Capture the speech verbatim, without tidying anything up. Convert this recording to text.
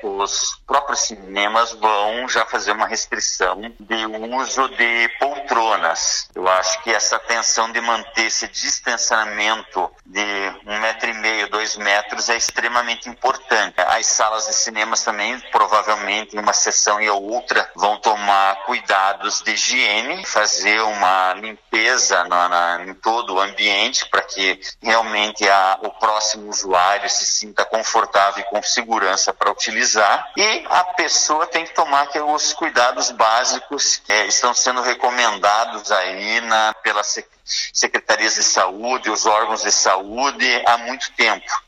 os próprios cinemas vão já fazer uma restrição de uso de poltronas. Eu acho que essa atenção de manter esse distanciamento de um metro e meio, dois metros é extremamente importante. As salas de cinemas também, provavelmente, em uma sessão e outra, vão tomar cuidados de higiene, fazer uma limpeza na, na, em todo o ambiente para que realmente a, o próximo usuário se sinta confortável e com segurança para utilizar. E a pessoa tem que tomar que os cuidados básicos que é, estão sendo recomendados aí na, pelas secretarias de saúde, os órgãos de saúde há muito tempo.